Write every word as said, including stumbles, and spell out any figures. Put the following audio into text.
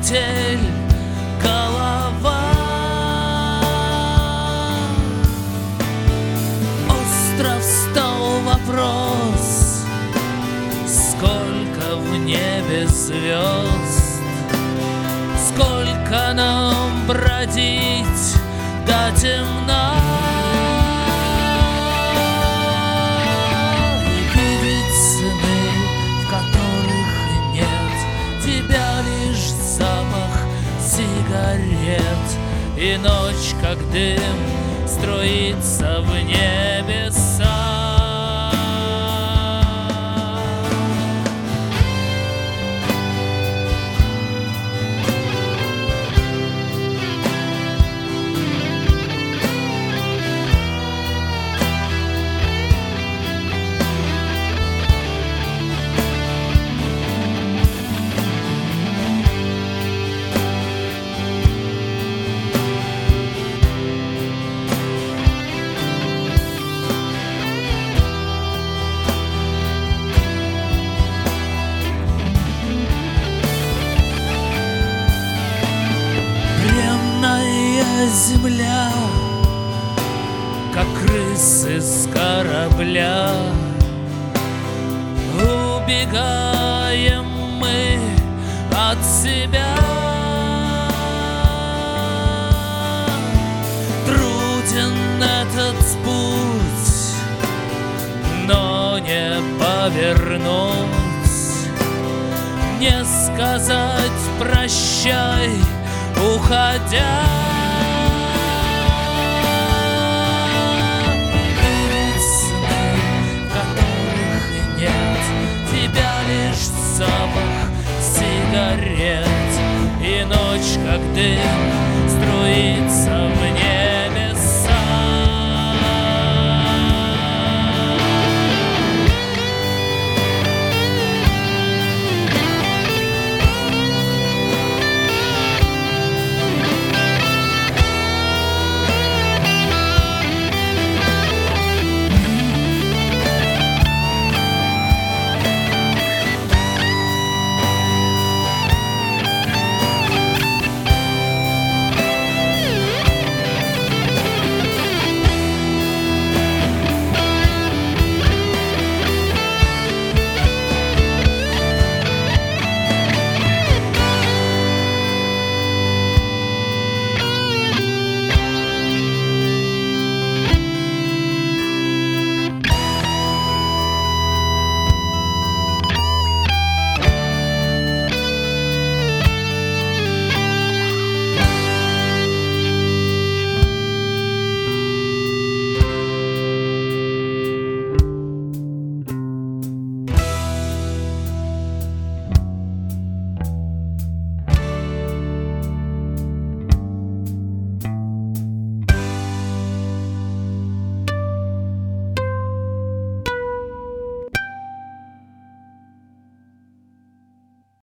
метель голова. Остро встал вопрос: сколько в небе звезд, сколько нам бродить до темна. Видеть сны, в которых нет тебя, лишь запах сигарет, и ночь, как дым, струится в небеса. Земля, как крысы с корабля, убегаем мы от себя. Труден этот путь, но не повернуть, не сказать прощай, уходя.